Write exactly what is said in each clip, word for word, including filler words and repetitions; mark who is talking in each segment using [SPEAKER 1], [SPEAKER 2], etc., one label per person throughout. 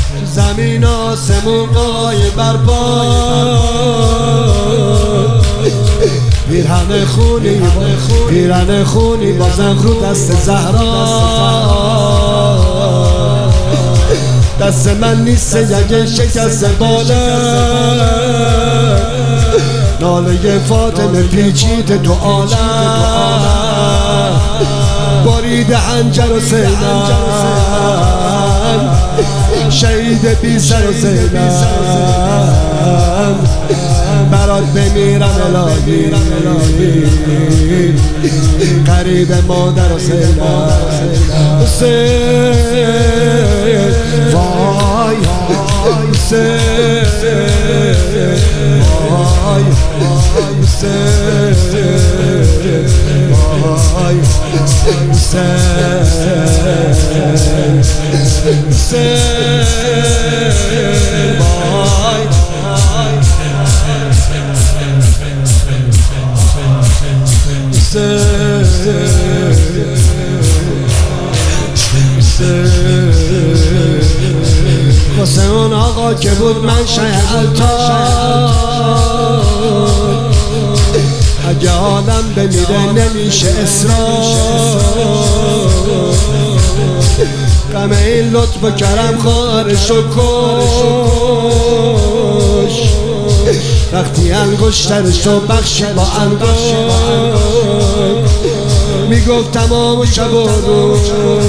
[SPEAKER 1] زمین آسمون قای برپا پیرهن خونی پیرهن خونی بازم رو دست زهرا دست من نیست یه شکست باله ناله فاطمه پیچید تو عالم برید حنجر و سینم شهید بی سر و سینم برات بمیرم الهی قریب مادر و سینم حسین وای حسین وای حسین وای حسین حسین وای واسه اون آقا که بود منشأ الطاف اگه آدم بمیره نمیشه اصرار غم این لطف و کرم خارشو کش وقتی انگشترشو بخشی با انگشت میگفت تمام شب و روز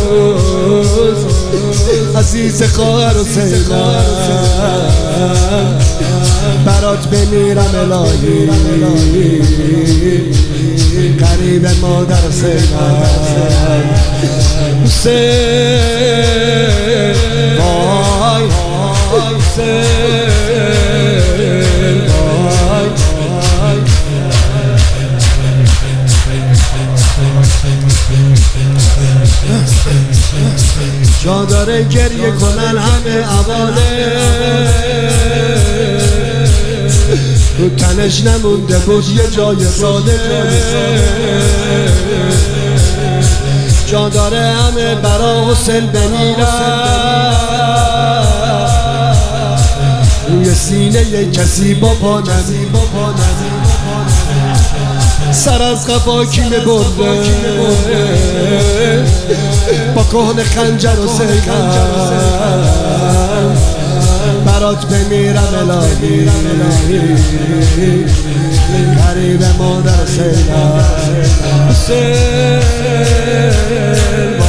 [SPEAKER 1] عزیز خواهر و سینم برات بمیرم الهی قریب مادر و سینم حسین وای حسین وای جا داره گریه کنن همه عواله تو تنش نمونده بود یه جای ساده جا داره همه برا حسین بمیرن روی سینه یه کسی با پا نمی سر از قفا کی میبرده با کهن خنجر و سیکن برات بمیرم الهی قریب مادر سینم حسین